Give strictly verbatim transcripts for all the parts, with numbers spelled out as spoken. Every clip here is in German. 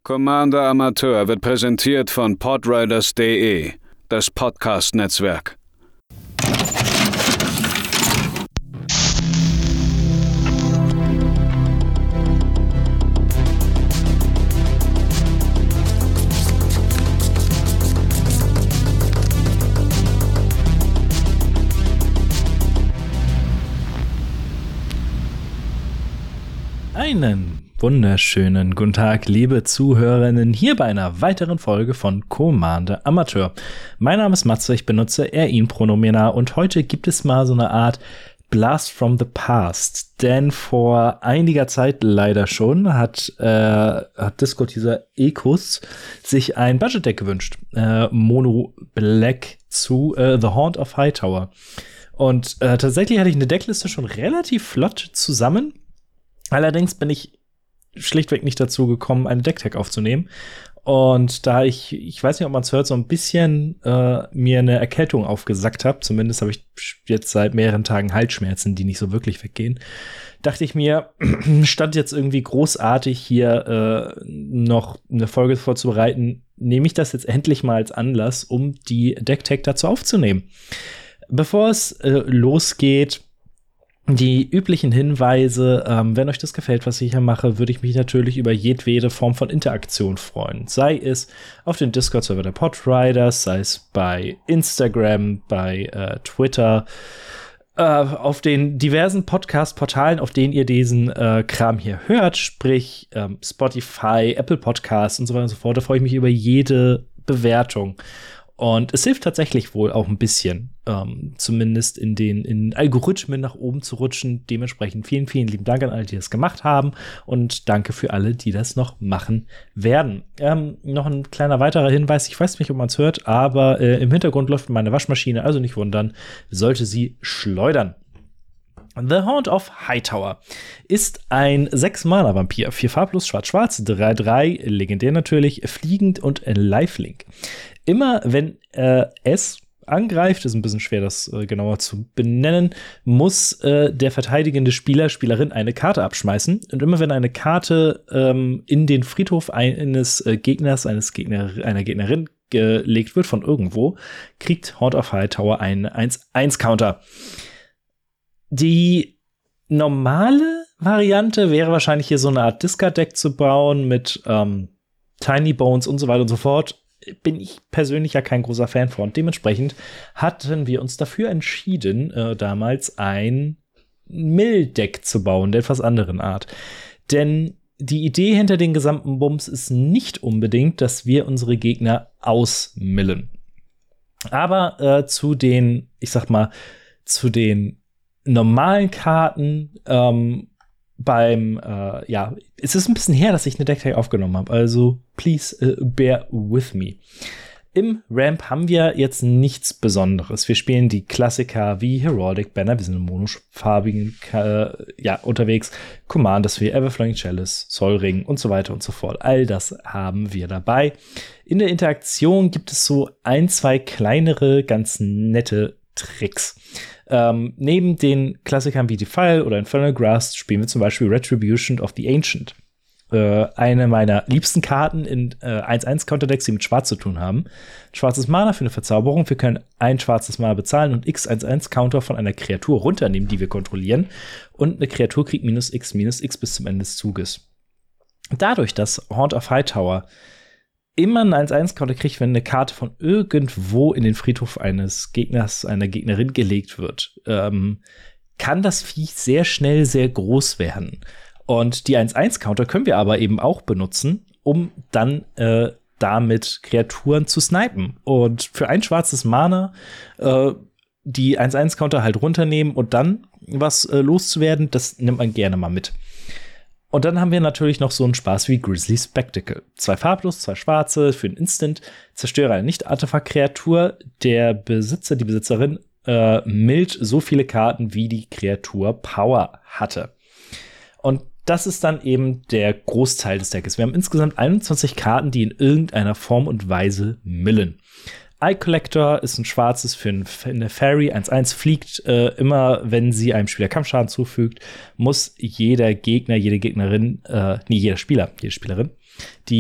Commander Amateur wird präsentiert von Podriders punkt de, das Podcast-Netzwerk. Einen wunderschönen guten Tag, liebe Zuhörerinnen, hier bei einer weiteren Folge von Commander Amateur. Mein Name ist Matze, ich benutze er-ihn-Pronomina und heute gibt es mal so eine Art Blast from the Past. Denn vor einiger Zeit leider schon hat, äh, hat Disco-Teaser Ecus sich ein Budget-Deck gewünscht. Äh, Mono Black zu äh, The Haunt of Hightower. Und äh, tatsächlich hatte ich eine Deckliste schon relativ flott zusammen. Allerdings bin ich schlichtweg nicht dazu gekommen, einen Decktag aufzunehmen. Und da ich, ich weiß nicht, ob man es hört, so ein bisschen äh, mir eine Erkältung aufgesackt habe, zumindest habe ich jetzt seit mehreren Tagen Halsschmerzen, die nicht so wirklich weggehen, dachte ich mir, statt jetzt irgendwie großartig hier äh, noch eine Folge vorzubereiten, nehme ich das jetzt endlich mal als Anlass, um die Decktag dazu aufzunehmen. Bevor es äh, losgeht, die üblichen Hinweise, ähm, wenn euch das gefällt, was ich hier mache, würde ich mich natürlich über jedwede Form von Interaktion freuen. Sei es auf dem Discord-Server der Podriders, sei es bei Instagram, bei äh, Twitter, äh, auf den diversen Podcast-Portalen, auf denen ihr diesen äh, Kram hier hört, sprich ähm, Spotify, Apple Podcasts und so weiter und so fort. Da freue ich mich über jede Bewertung. Und es hilft tatsächlich wohl auch ein bisschen, ähm, zumindest in den in Algorithmen nach oben zu rutschen. Dementsprechend vielen, vielen lieben Dank an alle, die das gemacht haben. Und danke für alle, die das noch machen werden. Ähm, noch ein kleiner weiterer Hinweis. Ich weiß nicht, ob man es hört, aber äh, im Hintergrund läuft meine Waschmaschine, also nicht wundern, sollte sie schleudern. The Haunt of Hightower ist ein sechs Mana Vampir, vier farblos, schwarz-schwarz, drei drei, legendär natürlich, fliegend und lifelink. Immer wenn äh, es angreift, ist ein bisschen schwer, das äh, genauer zu benennen, muss äh, der verteidigende Spieler, Spielerin eine Karte abschmeißen. Und immer wenn eine Karte ähm, in den Friedhof eines äh, Gegners, eines Gegner, einer Gegnerin gelegt wird von irgendwo, kriegt Haunt of Hightower einen eins eins Counter. Die normale Variante wäre wahrscheinlich hier so eine Art Discard-Deck zu bauen mit ähm, Tiny Bones und so weiter und so fort. Bin ich persönlich ja kein großer Fan von. Dementsprechend hatten wir uns dafür entschieden, äh, damals ein Mill-Deck zu bauen, der etwas anderen Art. Denn die Idee hinter den gesamten Bums ist nicht unbedingt, dass wir unsere Gegner ausmillen. Aber äh, zu den, ich sag mal, zu den normalen Karten ähm, beim, äh, ja, es ist ein bisschen her, dass ich eine Decktag aufgenommen habe, also please uh, bear with me. Im Ramp haben wir jetzt nichts Besonderes. Wir spielen die Klassiker wie Heraldic Banner, wir sind im monofarbigen äh, ja, unterwegs, Command, das wir Everflowing Chalice, Sol Ring und so weiter und so fort. All das haben wir dabei. In der Interaktion gibt es so ein, zwei kleinere, ganz nette Tricks. Ähm, neben den Klassikern wie Defile oder Infernal Grasp spielen wir zum Beispiel Retribution of the Ancient. Äh, eine meiner liebsten Karten in äh, eins eins Counterdecks, die mit Schwarz zu tun haben. Schwarzes Mana für eine Verzauberung. Wir können ein schwarzes Mana bezahlen und x eins eins Counter von einer Kreatur runternehmen, die wir kontrollieren. Und eine Kreatur kriegt minus x, minus x bis zum Ende des Zuges. Dadurch, dass Haunt of Hightower immer einen eins eins Counter kriegt, wenn eine Karte von irgendwo in den Friedhof eines Gegners, einer Gegnerin gelegt wird, ähm, kann das Viech sehr schnell sehr groß werden. Und die eins eins Counter können wir aber eben auch benutzen, um dann äh, damit Kreaturen zu snipen. Und für ein schwarzes Mana äh, die eins eins Counter halt runternehmen und dann was äh, loszuwerden, das nimmt man gerne mal mit. Und dann haben wir natürlich noch so einen Spaß wie Grisly Spectacle. Zwei farblos, zwei schwarze für ein Instant. Zerstöre eine Nicht-Artefakt-Kreatur. Der Besitzer, die Besitzerin äh, mildt so viele Karten, wie die Kreatur Power hatte. Und das ist dann eben der Großteil des Decks. Wir haben insgesamt einundzwanzig Karten, die in irgendeiner Form und Weise millen. Eye Collector ist ein schwarzes für eine Fairy, eins eins fliegt. Äh, immer wenn sie einem Spieler Kampfschaden zufügt, muss jeder Gegner, jede Gegnerin, äh, nee, jeder Spieler, jede Spielerin, die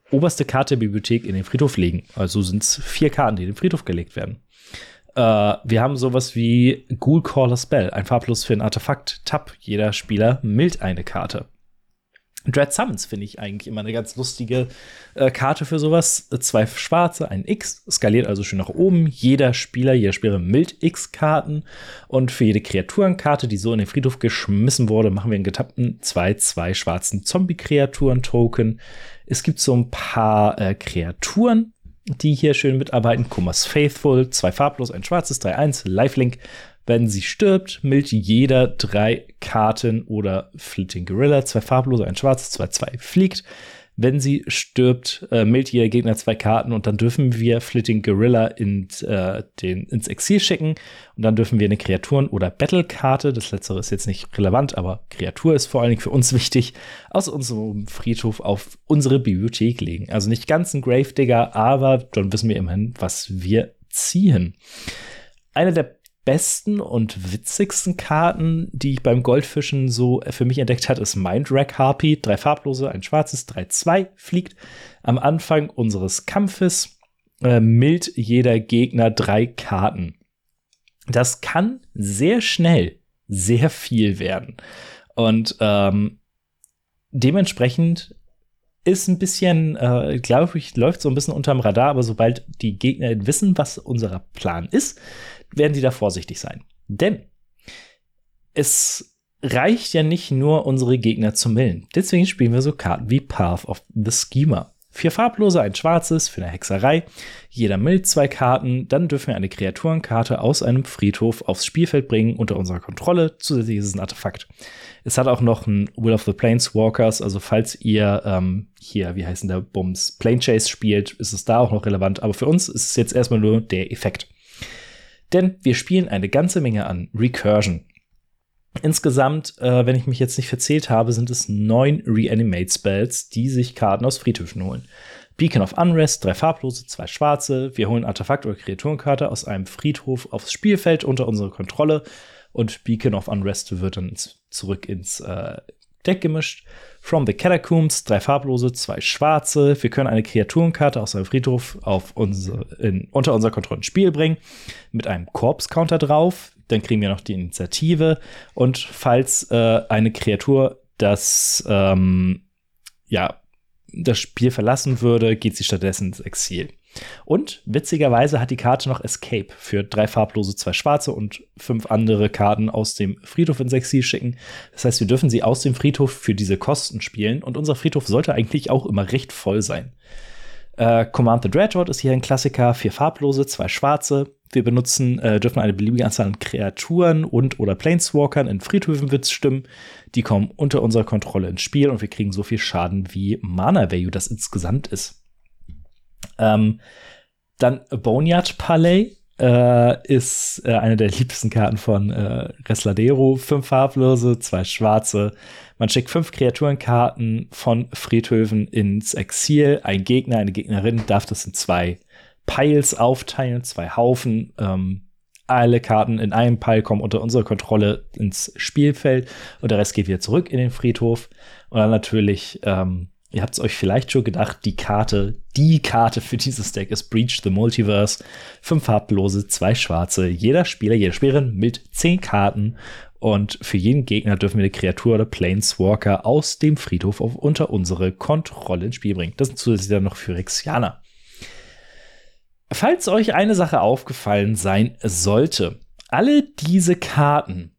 oberste Karte der Bibliothek in den Friedhof legen. Also sind es vier Karten, die in den Friedhof gelegt werden. Äh, wir haben sowas wie Ghoul-Caller Spell, ein farblos für ein Artefakt. Tab, jeder Spieler mildt eine Karte. Dread Summons finde ich eigentlich immer eine ganz lustige äh, Karte für sowas. Zwei schwarze, ein X, skaliert also schön nach oben. Jeder Spieler, jeder Spieler mild X-Karten. Und für jede Kreaturenkarte, die so in den Friedhof geschmissen wurde, machen wir einen getappten zwei zwei schwarzen Zombie-Kreaturen-Token. Es gibt so ein paar äh, Kreaturen, die hier schön mitarbeiten. Kumas Faithful, zwei farblos, ein schwarzes, drei eins, Lifelink. Wenn sie stirbt, mildt jeder drei Karten oder Flitting Gorilla, zwei farblose, ein schwarzes, zwei zwei fliegt. Wenn sie stirbt, äh, mildt jeder Gegner zwei Karten und dann dürfen wir Flitting Gorilla in, äh, den, ins Exil schicken und dann dürfen wir eine Kreaturen- oder Battle-Karte, das letztere ist jetzt nicht relevant, aber Kreatur ist vor allen Dingen für uns wichtig, aus unserem Friedhof auf unsere Bibliothek legen. Also nicht ganz ein Gravedigger, aber dann wissen wir immerhin, was wir ziehen. Eine der besten und witzigsten Karten, die ich beim Goldfischen so für mich entdeckt habe, ist Mindwreck Harpy. Drei farblose, ein schwarzes, drei zwei fliegt. Am Anfang unseres Kampfes äh, mildt jeder Gegner drei Karten. Das kann sehr schnell sehr viel werden. Und ähm, dementsprechend ist ein bisschen, äh, glaube ich, läuft so ein bisschen unterm Radar, aber sobald die Gegner wissen, was unser Plan ist, werden sie da vorsichtig sein. Denn es reicht ja nicht nur, unsere Gegner zu millen. Deswegen spielen wir so Karten wie Path of the Schemer. Vier farblose, ein schwarzes für eine Hexerei. Jeder millt zwei Karten. Dann dürfen wir eine Kreaturenkarte aus einem Friedhof aufs Spielfeld bringen, unter unserer Kontrolle. Zusätzlich ist es ein Artefakt. Es hat auch noch ein Will of the Planeswalkers. Also falls ihr ähm, hier, wie heißt denn der Bums, Plane Chase spielt, ist es da auch noch relevant. Aber für uns ist es jetzt erstmal nur der Effekt. Denn wir spielen eine ganze Menge an Recursion. Insgesamt, äh, wenn ich mich jetzt nicht verzählt habe, sind es neun Reanimate-Spells, die sich Karten aus Friedhöfen holen. Beacon of Unrest, drei farblose, zwei schwarze. Wir holen Artefakt oder Kreaturenkarte aus einem Friedhof aufs Spielfeld unter unsere Kontrolle. Und Beacon of Unrest wird dann zurück ins äh, Deck gemischt. From the Catacombs, drei farblose, zwei schwarze. Wir können eine Kreaturenkarte aus einem Friedhof auf unsere, in, unter unser Kontrolle ins Spiel bringen. Mit einem Corpse-Counter drauf. Dann kriegen wir noch die Initiative. Und falls äh, eine Kreatur das, ähm, ja, das Spiel verlassen würde, geht sie stattdessen ins Exil. Und witzigerweise hat die Karte noch Escape für drei farblose, zwei schwarze und fünf andere Karten aus dem Friedhof ins Exil schicken. Das heißt, wir dürfen sie aus dem Friedhof für diese Kosten spielen. Und unser Friedhof sollte eigentlich auch immer recht voll sein. Äh, Command the Dreadhorde ist hier ein Klassiker. Vier farblose, zwei schwarze. Wir benutzen, äh, dürfen eine beliebige Anzahl an Kreaturen und oder Planeswalkern in Friedhöfen stimmen. Die kommen unter unserer Kontrolle ins Spiel und wir kriegen so viel Schaden, wie Mana-Value das insgesamt ist. Ähm, dann Boneyard Palais äh, ist äh, eine der liebsten Karten von äh, Resladero. Fünf farblose, zwei schwarze. Man schickt fünf Kreaturenkarten von Friedhöfen ins Exil. Ein Gegner, eine Gegnerin darf das in zwei Piles aufteilen, zwei Haufen. Ähm, alle Karten in einem Pile kommen unter unsere Kontrolle ins Spielfeld und der Rest geht wieder zurück in den Friedhof. Und dann natürlich, ähm, ihr habt es euch vielleicht schon gedacht, die Karte, die Karte für dieses Deck ist Breach the Multiverse. Fünf farblose, zwei schwarze. Jeder Spieler, jede Spielerin mit zehn Karten. Und für jeden Gegner dürfen wir eine Kreatur oder Planeswalker aus dem Friedhof auf unter unsere Kontrolle ins Spiel bringen. Das sind zusätzlich dann noch Phyrexianer. Falls euch eine Sache aufgefallen sein sollte, alle diese Karten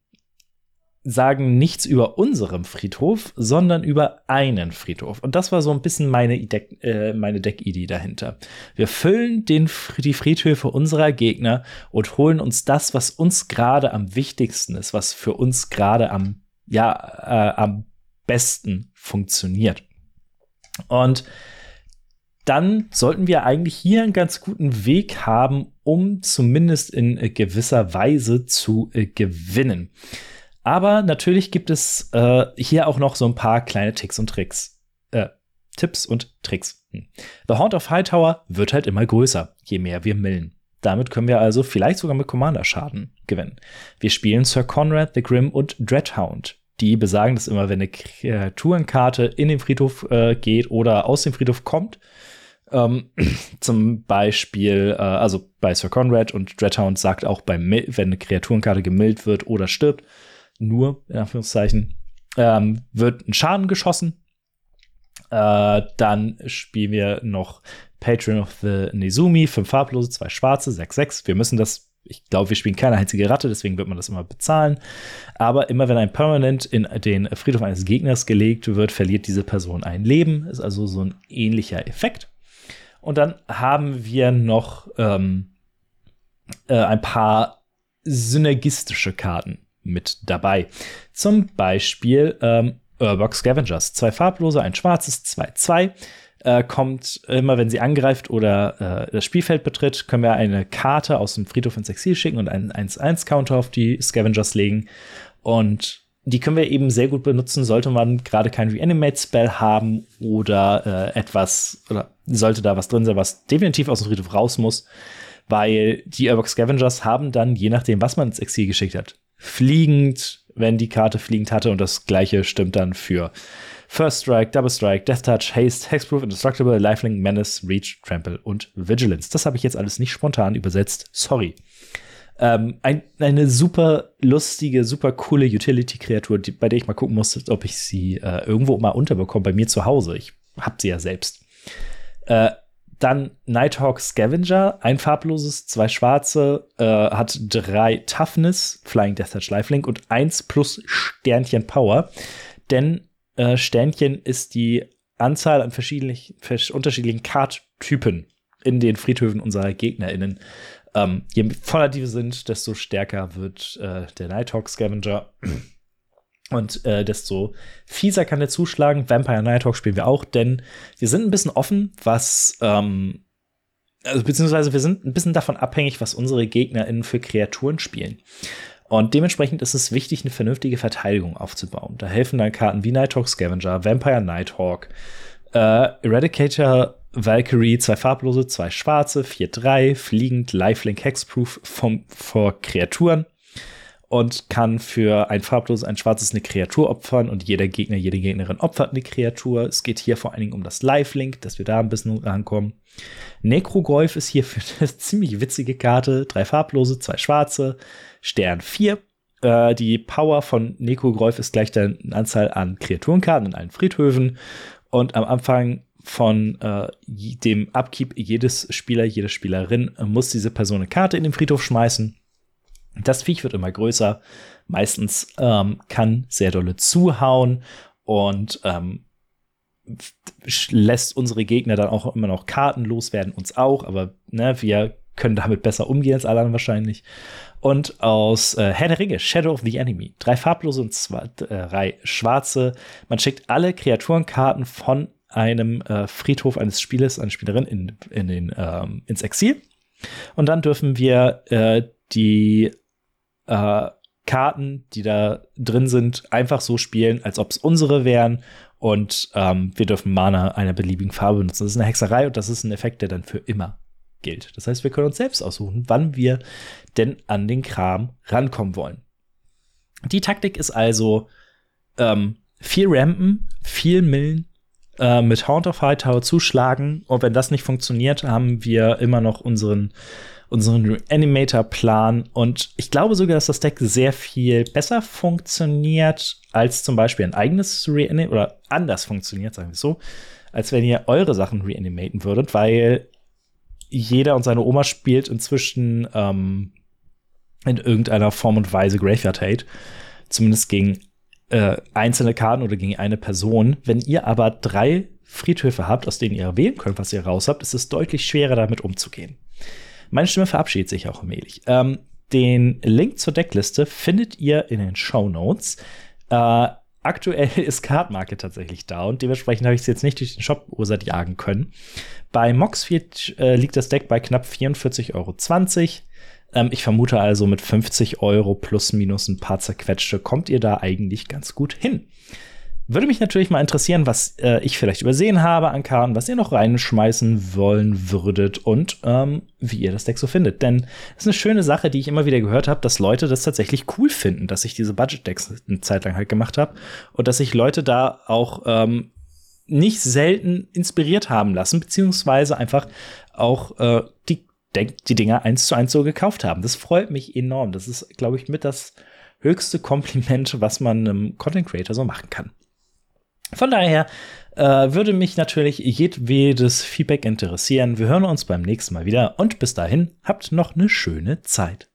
sagen nichts über unserem Friedhof, sondern über einen Friedhof. Und das war so ein bisschen meine, Deck, äh, meine Deckidee dahinter. Wir füllen den, die Friedhöfe unserer Gegner und holen uns das, was uns gerade am wichtigsten ist, was für uns gerade am, ja, äh, am besten funktioniert. Und dann sollten wir eigentlich hier einen ganz guten Weg haben, um zumindest in äh, gewisser Weise zu äh, gewinnen. Aber natürlich gibt es äh, hier auch noch so ein paar kleine Ticks und Tricks. Äh, Tipps und Tricks. Hm. The Haunt of Hightower wird halt immer größer, je mehr wir millen. Damit können wir also vielleicht sogar mit Commander-Schaden gewinnen. Wir spielen Sir Conrad the Grim und Dreadhound. die besagen, dass immer, wenn eine Kreaturenkarte in den Friedhof äh, geht oder aus dem Friedhof kommt, ähm, zum Beispiel, äh, also bei Sir Conrad und Dreadhound sagt auch, beim Mil- wenn eine Kreaturenkarte gemildt wird oder stirbt, nur, in Anführungszeichen, ähm, wird ein Schaden geschossen. Äh, dann spielen wir noch Patron of the Nezumi, fünf farblose, zwei schwarze, sechs sechs. Wir müssen das, ich glaube, wir spielen keine einzige Ratte, deswegen wird man das immer bezahlen. Aber immer wenn ein Permanent in den Friedhof eines Gegners gelegt wird, verliert diese Person ein Leben. Ist also so ein ähnlicher Effekt. Und dann haben wir noch ähm, äh, ein paar synergistische Karten mit dabei. Zum Beispiel ähm, Urborg Scavengers. Zwei farblose, ein schwarzes, zwei zwei. Äh, kommt immer, wenn sie angreift oder äh, das Spielfeld betritt, können wir eine Karte aus dem Friedhof ins Exil schicken und einen eins eins Counter auf die Scavengers legen. Und die können wir eben sehr gut benutzen, sollte man gerade kein Reanimate-Spell haben oder äh, etwas, oder sollte da was drin sein, was definitiv aus dem Friedhof raus muss, weil die Urborg Scavengers haben dann, je nachdem, was man ins Exil geschickt hat, fliegend, wenn die Karte fliegend hatte, und das gleiche stimmt dann für First Strike, Double Strike, Death Touch, Haste, Hexproof, Indestructible, Lifelink, Menace, Reach, Trample und Vigilance. Das habe ich jetzt alles nicht spontan übersetzt. Sorry. Ähm, ein, eine super lustige, super coole Utility-Kreatur, die, bei der ich mal gucken musste, ob ich sie äh, irgendwo mal unterbekomme, bei mir zu Hause. Ich hab sie ja selbst. Äh, dann Nighthawk Scavenger, ein farbloses, zwei schwarze, äh, hat drei Toughness, Flying, Death Touch, Lifelink und eins plus Sternchen Power. Denn äh, Sternchen ist die Anzahl an verschiedenen, unterschiedlichen Card-Typen in den Friedhöfen unserer GegnerInnen. Ähm, je voller die wir sind, desto stärker wird äh, der Nighthawk Scavenger. Und äh, desto fieser kann der zuschlagen. Vampire Nighthawk spielen wir auch, denn wir sind ein bisschen offen, was ähm, also beziehungsweise wir sind ein bisschen davon abhängig, was unsere GegnerInnen für Kreaturen spielen. Und dementsprechend ist es wichtig, eine vernünftige Verteidigung aufzubauen. Da helfen dann Karten wie Nighthawk Scavenger, Vampire Nighthawk, äh, Eradicator Valkyrie, zwei farblose, zwei schwarze, vier drei, fliegend, Lifelink, Hexproof vom, vor Kreaturen. Und kann für ein farbloses, ein schwarzes eine Kreatur opfern und jeder Gegner, jede Gegnerin opfert eine Kreatur. Es geht hier vor allen Dingen um das Lifelink, dass wir da ein bisschen rankommen. Necrogolf ist hier für eine ziemlich witzige Karte. Drei farblose, zwei schwarze, Stern vier. Äh, die Power von Necrogolf ist gleich der Anzahl an Kreaturenkarten in allen Friedhöfen. Und am Anfang von äh, dem Upkeep jedes Spieler, jede Spielerin äh, muss diese Person eine Karte in den Friedhof schmeißen. Das Viech wird immer größer, meistens ähm, kann sehr dolle zuhauen und ähm, lässt unsere Gegner dann auch immer noch Karten loswerden, uns auch, aber ne, wir können damit besser umgehen als alle anderen wahrscheinlich. Und aus äh, Herr der Ringe, Shadow of the Enemy, drei farblose und zwei, drei schwarze. Man schickt alle Kreaturenkarten von einem äh, Friedhof eines Spielers, einer Spielerin in, in den, ähm, ins Exil. Und dann dürfen wir äh, die Äh, Karten, die da drin sind, einfach so spielen, als ob es unsere wären. Und ähm, wir dürfen Mana einer beliebigen Farbe benutzen. Das ist eine Hexerei und das ist ein Effekt, der dann für immer gilt. Das heißt, wir können uns selbst aussuchen, wann wir denn an den Kram rankommen wollen. Die Taktik ist also ähm, viel rampen, viel millen, äh, mit Haunt of Hightower zuschlagen. Und wenn das nicht funktioniert, haben wir immer noch unseren unseren Reanimator-Plan. Und ich glaube sogar, dass das Deck sehr viel besser funktioniert als zum Beispiel ein eigenes Reanimate, oder anders funktioniert, sagen wir es so, als wenn ihr eure Sachen reanimaten würdet, weil jeder und seine Oma spielt inzwischen ähm, in irgendeiner Form und Weise Graveyard Hate. Zumindest gegen äh, einzelne Karten oder gegen eine Person. Wenn ihr aber drei Friedhöfe habt, aus denen ihr wählen könnt, was ihr raus habt, ist es deutlich schwerer, damit umzugehen. Meine Stimme verabschiedet sich auch allmählich. Ähm, den Link zur Deckliste findet ihr in den Shownotes. Äh, aktuell ist Card Market tatsächlich da und dementsprechend habe ich es jetzt nicht durch den Shop Ursat jagen können. Bei Moxfield äh, liegt das Deck bei knapp vierundvierzig Euro zwanzig. Ähm, ich vermute also, mit fünfzig Euro plus minus ein paar zerquetschte kommt ihr da eigentlich ganz gut hin. Würde mich natürlich mal interessieren, was äh, ich vielleicht übersehen habe an Karten, was ihr noch reinschmeißen wollen würdet und ähm, wie ihr das Deck so findet. Denn es ist eine schöne Sache, die ich immer wieder gehört habe, dass Leute das tatsächlich cool finden, dass ich diese Budget-Decks eine Zeit lang halt gemacht habe und dass sich Leute da auch ähm, nicht selten inspiriert haben lassen, beziehungsweise einfach auch äh, die, die Dinger eins zu eins so gekauft haben. Das freut mich enorm. Das ist, glaube ich, mit das höchste Kompliment, was man einem Content Creator so machen kann. Von daher äh, würde mich natürlich jedwedes Feedback interessieren. Wir hören uns beim nächsten Mal wieder und bis dahin habt noch eine schöne Zeit.